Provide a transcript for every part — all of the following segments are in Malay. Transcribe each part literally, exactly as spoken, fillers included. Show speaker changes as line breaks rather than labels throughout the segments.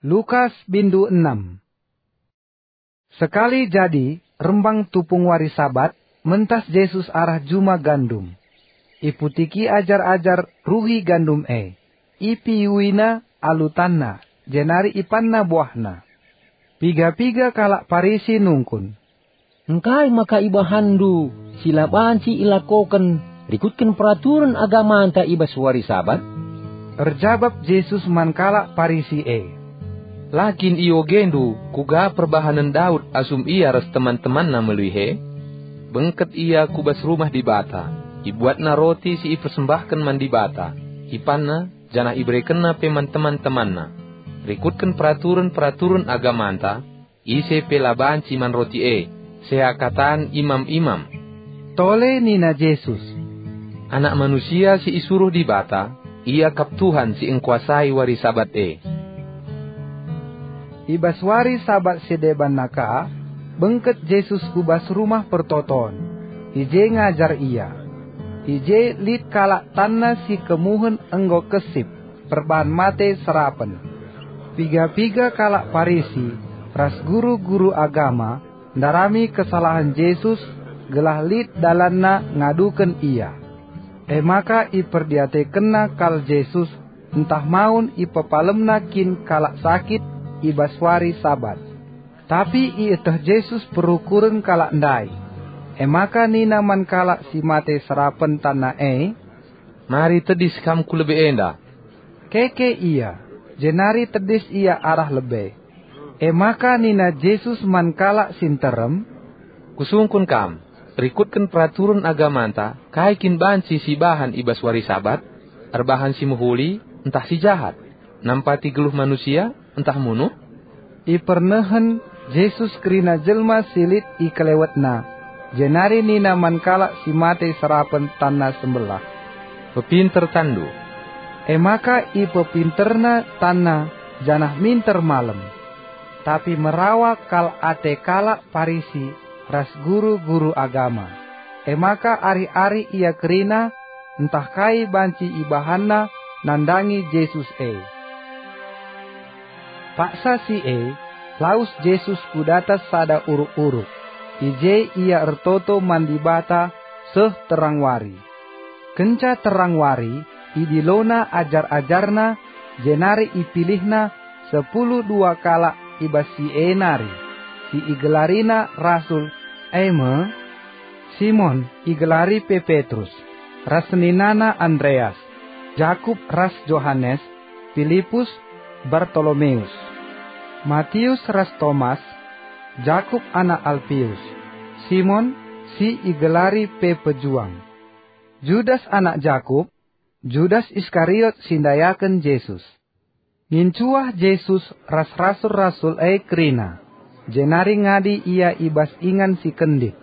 Lukas bindu enam. Sekali jadi, rembang tupung wari Sabat, mentas Yesus arah juma gandum. Iputiki ajar-ajar ruhi gandum e. Ipiuina alutanna, jenari ipanna buahna. Piga-piga kalak Parisi nungkun.
Engkai maka ibahandu, sila banci ilakokan, rikutkan peraturan agama anta iba suari Sabat?
Erjabab Yesus man kalak Parisi e.
Lakin iyo gendu, kuga perbahanan Daud asum ia ras teman-teman na meluihe. Bengket ia kubas rumah di bata. Ibuat na roti si ipersembahkan man di bata. Ipanna, janah ibrekan na peman teman-teman na. Rikutkan peraturan-peraturan agama anta, ise pelaban si man roti e. Seakatan imam-imam.
Tole nina Yesus.
Anak manusia si isuruh di bata, ia kap Tuhan si engkuasai wari Sabat e.
Ibas wari Sabat sedeban naka, bengket Yesus kubas rumah pertoton. Ije ngajar ia. Ije lit kalak tanna si kemuhen enggo kesip, perban mate serapen. Piga-piga kalak Parisi, ras guru-guru agama, ndarami kesalahan Yesus, gelah lit dalanna ngaduken ia. Eh maka iperdiate kena kal Yesus, entah maun ipepalemna kin kalak sakit, ibas wari Sabat. Tapi ieteh Yesus perukuren kalak ndai. E maka nina man kalak si mate serapen tanah e.
Mari tedis kam ku lebih enda.
Keke iya. Jenari tedis ia arah lebe. E maka nina Yesus man kalak sinterem.
Kusungkun kam. Rikutkan peraturan agamanta. Kaikin banci si bahan ibas wari Sabat. Erbahan si muhuli entah si jahat. Nampati geluh manusia entah munuh.
Ipernehen Yesus kerina jelma silit ikelewetna. Jenari nina man kalak si mate serapen tanah sembelah.
Pepinter tandu.
E maka ipepinterna tanah janah minter malam. Tapi merawa kal ate kalak Parisi ras guru-guru agama. E maka ari-ari ia kerina entah kai banci ibahanna nandangi Yesus e. Paksa si e, laus Yesus kudatas sada uruk-uruk. Ije ia ertoto mandibata seh terang wari. Kenca terang wari, idilona ajar-ajarna, jenari ipilihna sepuluh dua kalak ibas si e nari. Si igelarina Rasul Eme, Simon igelari pe Petrus, Rasninana Andreas, Jakub ras Johannes, Filipus Bartolomeus, Matius ras Thomas, Jakub anak Alpius, Simon si igelari pe pejuang, Judas anak Jakub, Judas Iskariot sindayaken Yesus. Ngincuah Yesus ras rasul-rasul e kerina, jenari ngadi ia ibas ingan si kendit.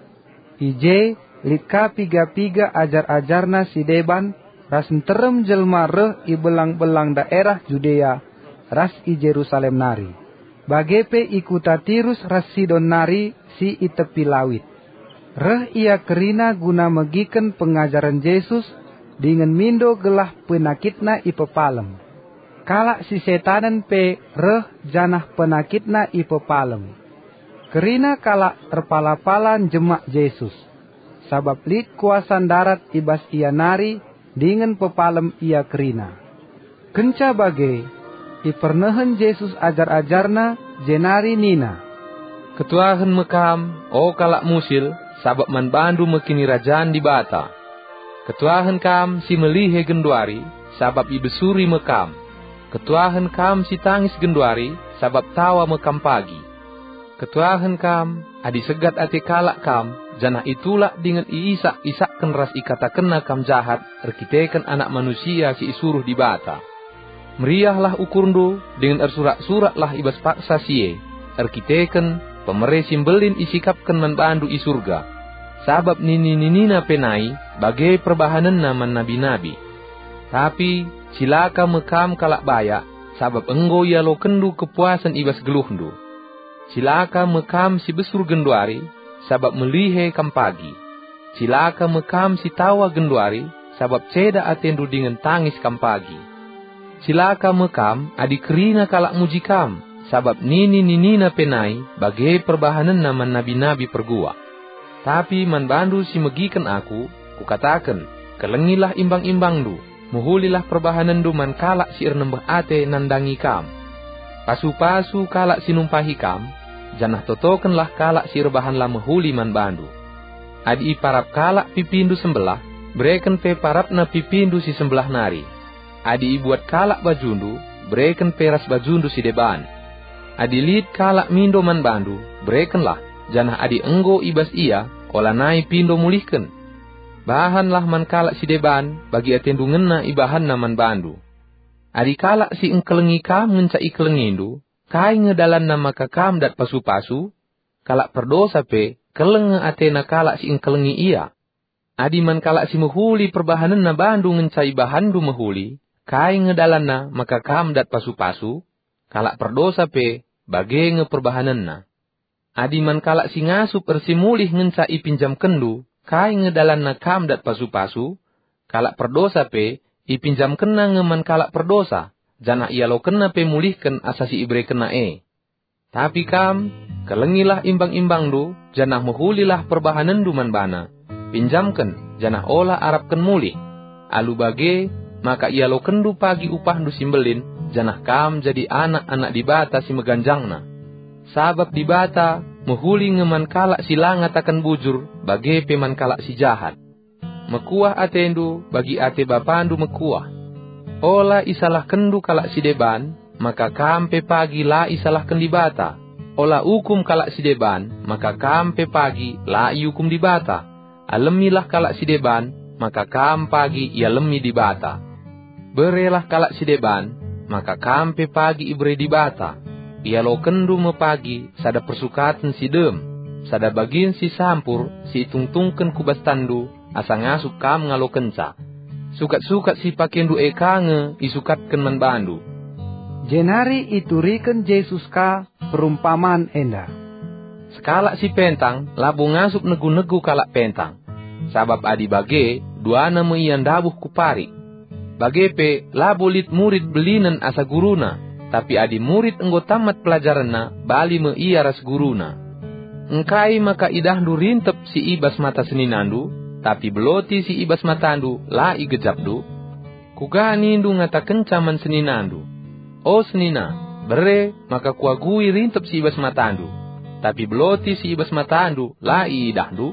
Ije litka piga-piga ajar-ajarna si deban, ras nterem jelma reh i belang-belang daerah Judea, ras i Jerusalem nari. Bagepe ikuta Tirus ras Sidon nari si i tepi lawit. Reh ia kerina guna megiken pengajaran Yesus, dengan mindo gelah penakitna i pepalem. Kalak si setanen pe reh janah penakitna i pepalem. Kerina kalak terpala-palan jemak Yesus. Sabab lit kuasan darat ibas ia nari, dengan pepalem ia kerina. Kenca bage, ipernehen Yesus ajar-ajarna, jenari nina.
Ketuahan mekam, o kalak musil, sabab man bandu mekini rajaan di bata. Ketuahan kam si melihe genduari, sabab ibesuri mekam. Ketuahan kam si tangis genduari, sabab tawa mekam pagi. Ketuahan kam, adi segat ate kalak kam, janah itulah dengan iisak-isakkan ras ikatakenna kam jahat, erkitekan anak manusia si isuruh di bata. Meriahlah ukurndo, dengan ersurak-suraklah ibas paksa siye, erkitekan, pemere simbelin isikapkan man bandu isurga. Sabab nini-ninina penai, bagai perbahanan man nabi-nabi. Tapi, silaka mekam kalak bayak, sabab enggo ya lo kendu kepuasan ibas geluhndu. Silaka mekam si besur genduari, sabab melihe kam pagi. Silaka mekam si tawa genduari, sabab ceda atendu dengan tangis kam pagi. Silaka mekam adi kerina kalak mujikam, sabab nini-ninina penai bagai perbahanan naman nabi-nabi pergua. Tapi man bandu si megikan aku, kukatakan, kelengilah imbang-imbang du, muhulilah perbahanan du man kalak si ernembah ate nandangi kam. Pasu-pasu kalak si numpahi kam, janah totokenlah kalak si rebahanlah muhuli man bandu. Adi parap kalak pipindu sembelah, bereken pe parap na pipindu si sembelah nari. Adi buat kalak bajundu, bereken peras bajundu si deban. Adi lid kalak mindo man bandu, berekenlah, janah adi enggo ibas ia, olah nai pindo mulihken. Bahanlah man kalak si deban, bagi atendu ngena ibahan na man bandu. Adi kalak si engkelengi kam ngencai kelengindu, kai ngedalan na maka kam dat pasu-pasu, kalak perdosa pe, keleng atena kalak si engkelengi ia. Adi man kalak si muhuli perbahanan na bandu ngencai bahandu muhuli, kai ngedalan na maka kam dat pasu-pasu, kalak perdosa pe, bage nge perbahanan na. Adi man kalak si ngasup ersimulih ngencai pinjam kendu, kai ngedalan na kam dat pasu-pasu, kalak perdosa pe, ipinjam kena ngeman kalak perdosa, jana ia lo kena pe mulihken asasi ibre kena e. Tapi kam, kelengilah imbang-imbang du, janah muhulilah perbahanan du man bana, pinjamken, janah olah arapken mulih. Alu bage, maka ia lo kendu pagi upah du simbelin, janah kam jadi anak-anak dibata si meganjangna. Sabab dibata, muhuli ngeman kalak si langat akan bujur, bage peman kalak si jahat. Mekuah atendu, bagi ate bapandu mekuah. Ola isalah kendu kalak si deban, maka kam pe pagi la isalah ken dibata. Ola hukum kalak si deban, maka kam pe pagi la hukum dibata. Alemilah kalak si deban, maka kam pagi ia lemi dibata. Berelah kalak si deban, maka kam pe pagi ibre dibata. Ia lo kendu mepagi, sada persukatan si dem, sada bagin si sampur, si tungtungken kubas tandu, asa ngasuk kam ngalo kenca. Sukat-sukat si pakendu ekange, isukatken man bandu.
Jenari ituriken Yesus ka perumpamaan enda.
Sekalak si pentang, labu ngasup negu-negu kalak pentang. Sabab adi bage, duana me ian dabuh kupari. Bage pe, labu lit murid belinan asa guruna. Tapi adi murid enggo tamat pelajaranna, bali me ia ras guruna. Engkai maka idahdu rintep si ibas mata seninandu, tapi beloti si ibas matandu, la igejabdu. Kuganindu ngata kencaman seninandu. O senina, bere, maka kuagui rintep si ibas matandu, tapi beloti si ibas matandu, la idahdu.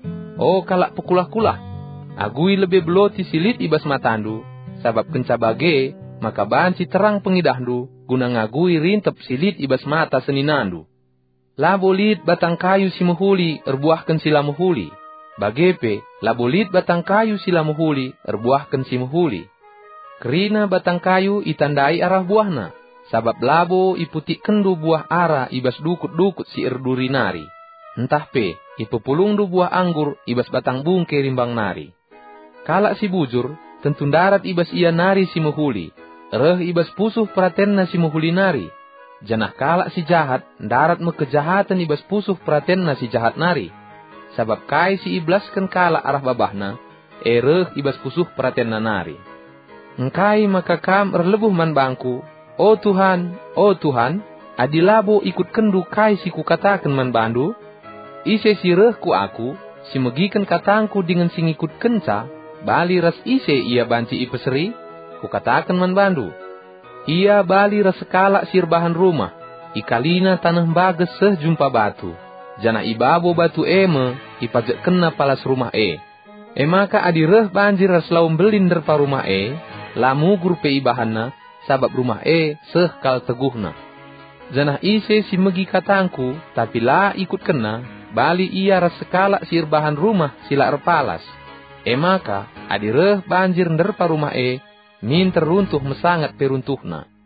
O kalak pekulah-kulah, agui lebih beloti si lit ibas matandu, sabab kenca bage, maka banci terang pengidahdu, guna ngagui rintep silit ibas mata seninandu. Labolit batang kayu si muhuli, erbuahkan sila muhuli. Bagepe, labolit batang kayu sila muhuli, erbuahkan si muhuli. Kerina batang kayu itandai arah buahna, sabab labo iputik kendu buah ara ibas dukut-dukut si erduri nari. Entah pe, ipepulung du buah anggur ibas batang bungke rimbang nari. Kalak si bujur, tentu darat ibas ia nari si muhuli. Reh ibas pusuh pratenna si muhuli nari. Janah kalak si jahat, darat me kejahatan ibas pusuh pratenna si jahat nari. Sabab kai si iblaskan kalak arah babahna, e reh ibas pusuh pratenna nari. Engkai maka kam erlebuh man bangku, o Tuhan, o Tuhan, adilabo ikut kendu kai si kukatakan man bandu. Ise si reh ku aku, si megikan katangku dengan si ngikut kenca, bali ras ise ia banci ipeseri. Kukatakan man bandu, ia bali rasekala sirbahan rumah, ikalina tanah bages seh jumpa batu, jana ibabo batu eme, ipajak kena palas rumah e. E maka adi reh banjir raslaum belinder pa rumah e, lamu grupe ibahanna, sabab rumah e seh kal teguhna. Jana ise si megi katangku, tapi la ikut kena, bali ia rasekala sirbahan rumah sila erpalas. E maka adi reh banjir nder pa rumah e, min teruntuh mesangat peruntuhna.